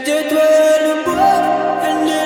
где твоя любовь? Я не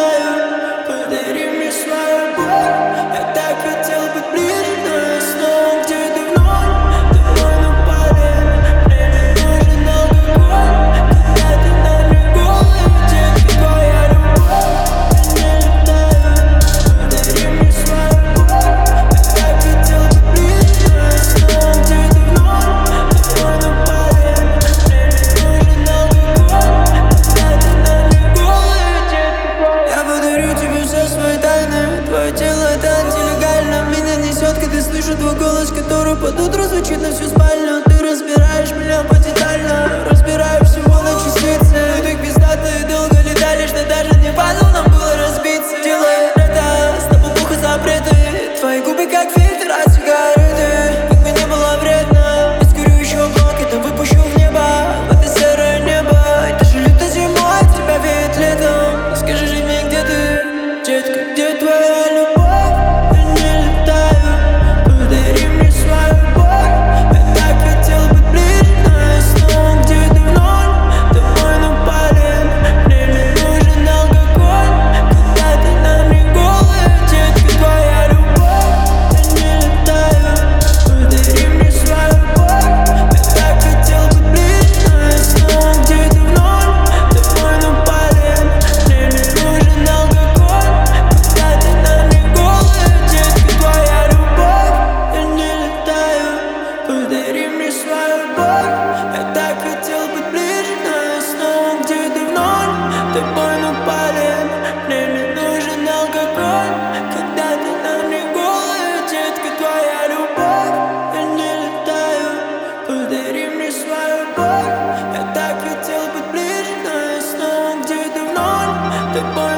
летаю, подари мне свою боль. Я так хотел быть ближе, но я снова где-то вновь. Тобой напали, мне не нужен алкоголь. Когда ты на мне голый, детка, твоя любовь. Я не летаю, подари мне свою боль. Я так хотел быть ближе, но я снова где-то вновь. Тобой напали, мне не нужен алкоголь. Когда ты на мне голый, детка, твоя. Я подарю тебе все свои тайны. Твое тело это антилегально. Меня несет, когда слышу твой голос, который под утро звучит на всю спальню. Ты разбираешь меня подетально, разбираю всего на частицы. Мы так пиздато и долго летали, что даже не падал, нам было разбиться. Делай это, с тобой пуха запреты. Твои губы как фильтр от сигареты. Как бы не было вредно, я скурю еще блок, это выпущу в небо. В это серое небо, даже люто зимой, от тебя веет летом. Скажи же мне, где ты, детка, где твоя любовь? Я не летаю, подари мне свою боль. Я так хотел быть ближе, но я снова где-то вновь. Тобой напали, мне не нужен алкоголь. Когда ты на мне голая, детка, твоя любовь. Я не летаю, подари мне свою боль. Я так хотел быть ближе, но я снова где-то вновь. Тобой напали, мне не нужен алкоголь. Когда ты на мне голая, детка, твоя любовь. Я не летаю, подари мне свою боль. Я так хотел быть ближе, но я снова где-то вновь. Тобой напали, мне не нужен алкоголь. Когда ты на мне голая, детка, твоя любовь. Я не летаю, подари мне свою боль. Я так хотел быть ближе, но я снова где-то вновь. Тобой